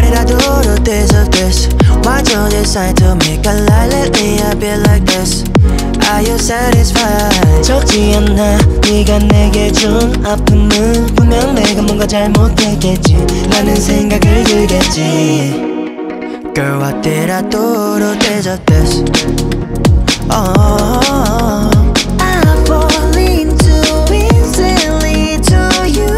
did I do to deserve this? Why'd you decide to make a lie lately? I feel like this. Are you satisfied? 적지 않아 네가 내게 준 아픔은 분명 내가 뭔가 잘못했겠지 라는 생각을 들겠지. Girl, what did I do to deserve this? Oh, I fall into easily to you.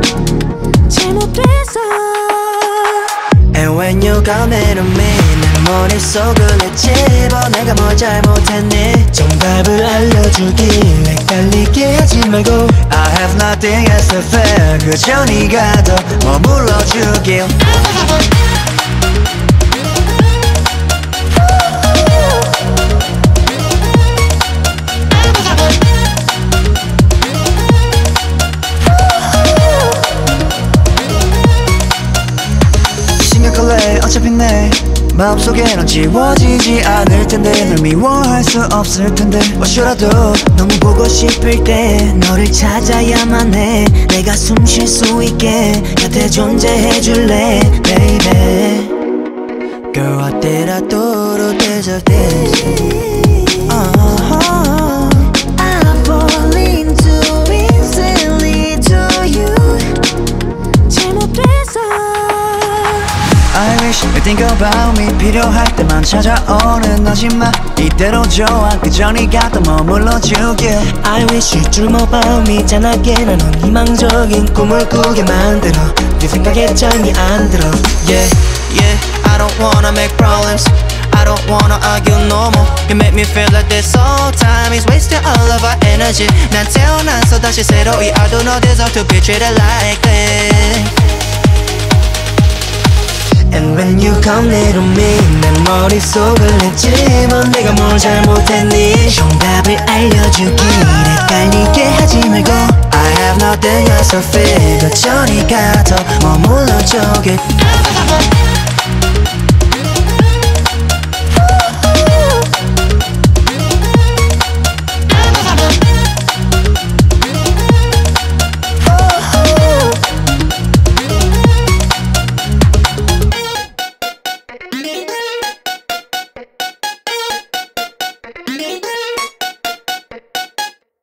잘못됐어. And when you come to me 내 머릿속을 헤집어 내가 뭘 잘못했니? 정답을 알려주길 헷갈리게 하지 말고 I have nothing else to fear 그저 네가 더 머물러주길. 심각할래 어차피 내 마음속에는 지워지지 않을 텐데 널 미워할 수 없을 텐데 What should I do? 너무 보고 싶을 때 너를 찾아야만 해. 내가 숨 쉴 수 있게 곁에 존재해 줄래 baby. Girl, what did I do to deserve this? I fall into easily to you. 잘못됐어. I wish you think about me 필요할 때만 찾아오는 너지만 이대로 좋아 그저 네가 더 머물러주길. I wish you dream about me 짠하게 나는 희망적인 꿈을 꾸게 만들어. 네 생각에 짠이 안 들어. Yeah, yeah, I don't wanna make problems I don't wanna argue no more You make me feel like this whole time is wasting all of our energy 난 태어나서 다시 새로이 I do not deserve to be treated like this. And when you come near to me 내 머릿속을 헤집어 내가 뭘 잘못했니? 정답을 알려주길 헷갈리게 하지 말고 I have nothing else to fear 그저 네가 더 머물러주길.